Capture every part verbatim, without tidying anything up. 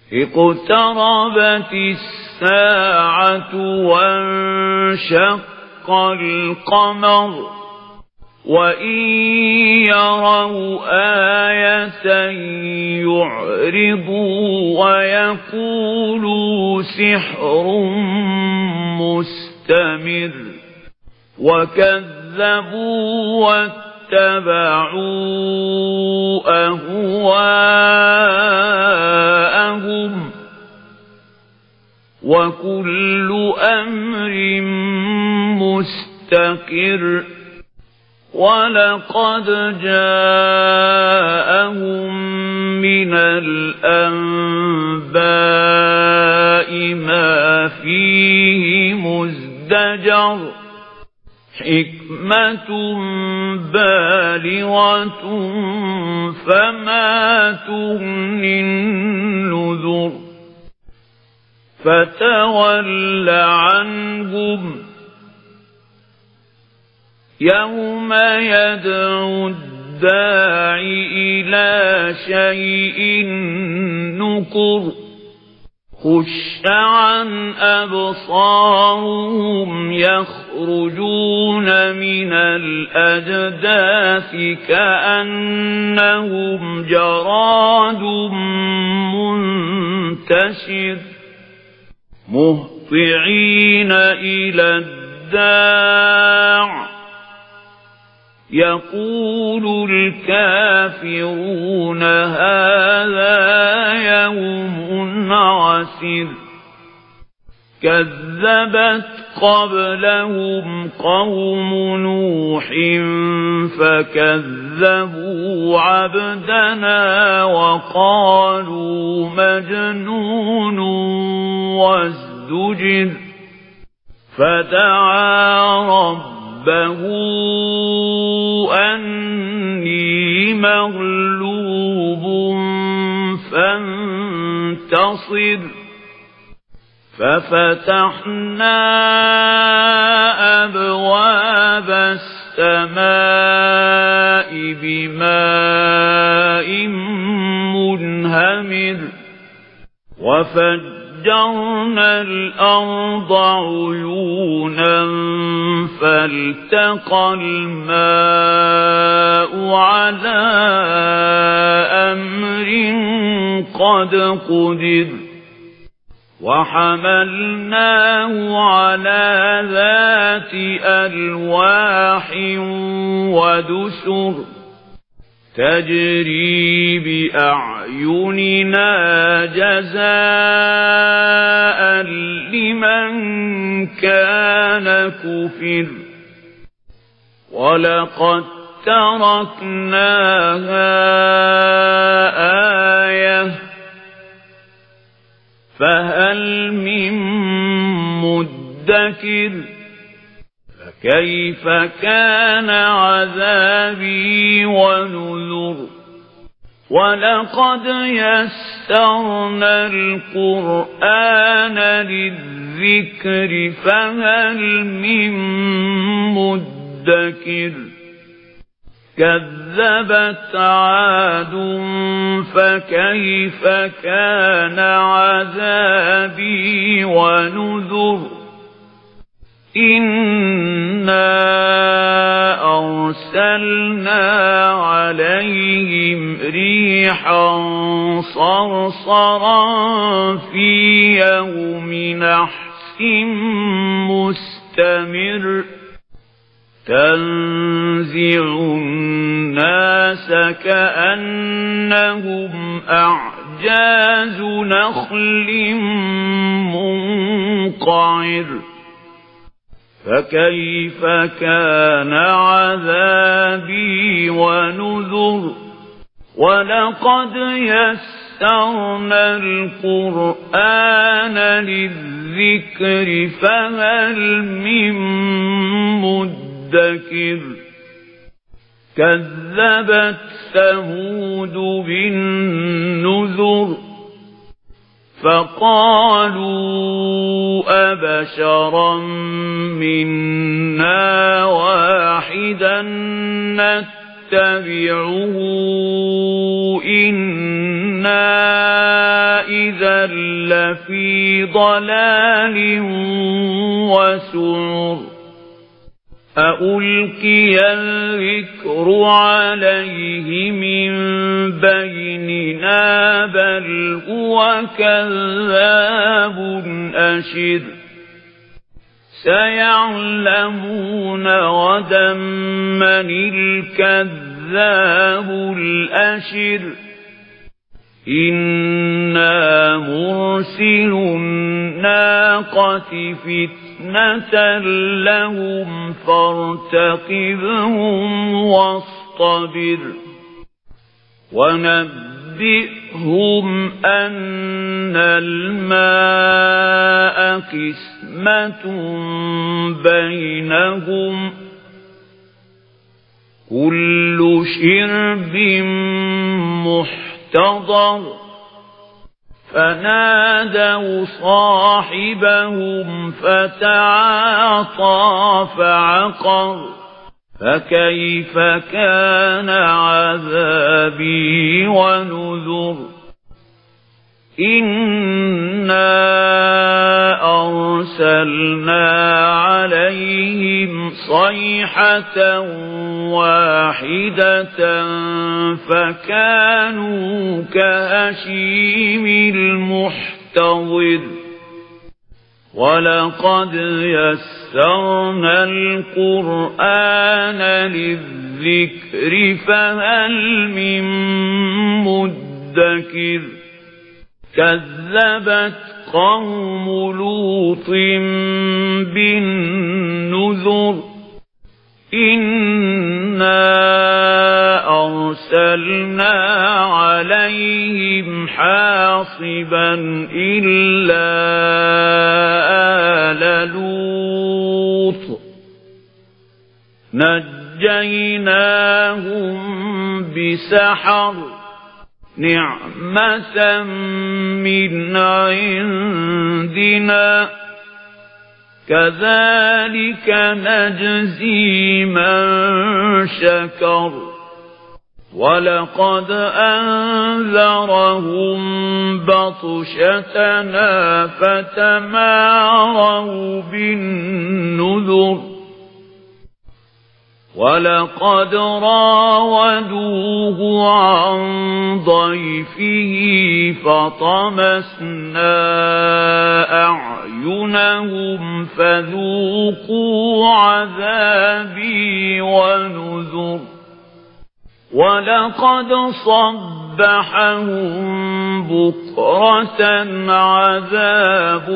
اقتربت الساعة وانشق القمر وإن يروا آية يعرضوا ويقولوا سحر مستمر وكذبوا واتبعوا أهواءهم وكل أمر مستقر ولقد جاءهم من الأنباء ما فيه مزدجر حكمة بالغة فما تغني النذر فتول عنهم يوم يدعو الداعي إلى شيء نكر خش عن أبصارهم يخرجون من الأجداث كأنهم جراد منتشر مهطعين إلى الداع يقول الكافرون هذا يوم عسر كذبت قبلهم قوم نوح فكذبوا عبدنا وقالوا مجنون وازدجر فدعا ربه ربه أني مغلوب فانتصر ففتحنا أبواب السماء بماء منهمر وفجرنا فجرنا الأرض عيونا فالتقى الماء على أمر قد قدر وحملناه على ذات ألواح ودسر تجري بأعيننا جزاء لمن كان كفر ولقد تركناها آية فهل من مدكر فكيف كان عذابي ونذر ولقد يسرنا القرآن للذكر فهل من مدكر كذبت عاد فكيف كان عذابي ونذر إنا أرسلنا عليهم ريحا صرصرا في يوم نحس مستمر تنزع الناس كأنهم أعجاز نخل منقعر فكيف كان عذابي ونذر ولقد يسرنا القرآن للذكر فهل من مدكر كذبت ثمود بالنذر فقالوا أبشرا منا واحدا نتبعه إنا إذا لفي ضلال وسعر أألقي الذكر عليه من بيننا بل هو كذاب أشر سيعلمون غدا من الكذاب الأشر إنا مرسل الناقة فتنة لهم فارتقبهم واصطبر ونبئهم أن الماء قسمة بينهم كل شرب محتضر فنادوا صاحبهم فتعاطى فعقر فكيف كان عذابي ونذر إنا أرسلنا عليهم صيحة واحدة فكانوا كهشيم المحتضر ولقد يسرنا القرآن للذكر فهل من مدكر كذبت قوم لوط بالنذر إنا أرسلنا عليهم حاصبا إلا آل لوط نجيناهم بسحر نعمة من عندنا كذلك نجزي من شكر ولقد أنذرهم بطشتنا فتماروا بالنذر ولقد راودوه عن ضيفه فطمسنا أعينهم فذوقوا عذابي ونذر ولقد صبحهم بكرة عذاب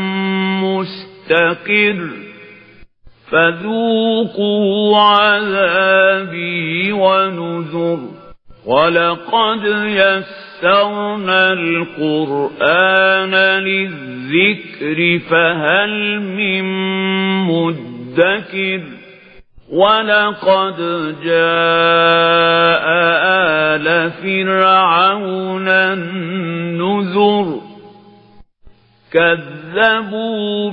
مستقر فذوقوا عذابي ونذر ولقد يسرنا القرآن للذكر فهل من مدكر ولقد جاء آل فرعون النذر كذبوا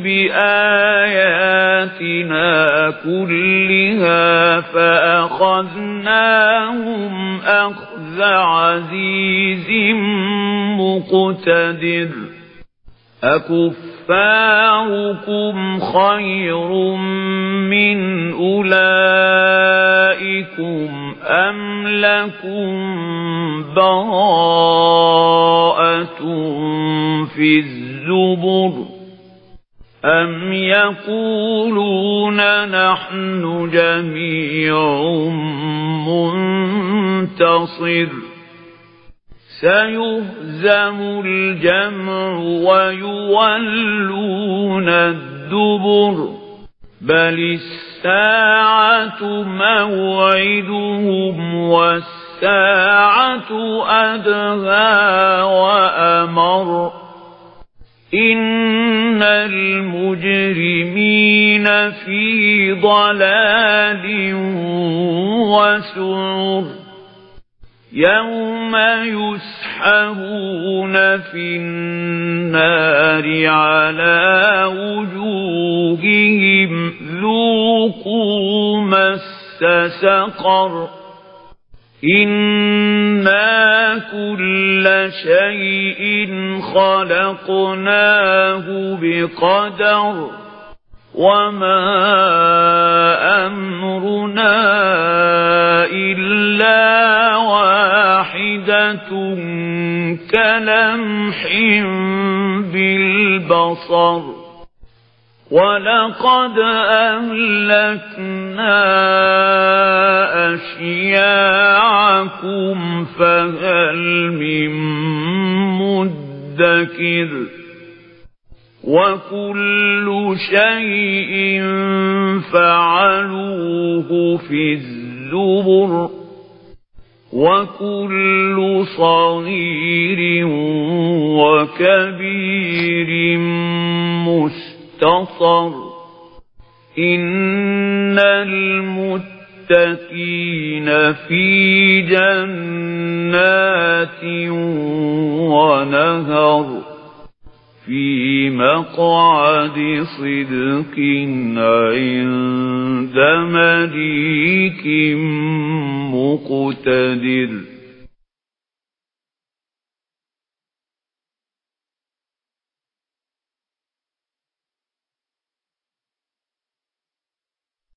بآياتنا كلها فأخذناهم أخذ عزيز مقتدر أكفاركم خير من أولئكم أم لكم براءة في الزبر أم يقولون نحن جميع منتصر سيهزم الجمع ويولون الدبر بل الساعة موعدهم والساعة أدهى وأمر إن المجرمين في ضلال وسعر يوم يسحبون في النار على وجوههم ذوقوا مس سقر إنا كل شيء خلقناه بقدر وما أمرنا إلا واحدة كلمح بالبصر ولقد أهلكنا أشياعكم فهل من مدكر وكل شيء فعلوه في الزبر وكل صغير وكبير مستطر إن المتقين في جنات ونهر في مقعد صدق عند مليك مقتدر.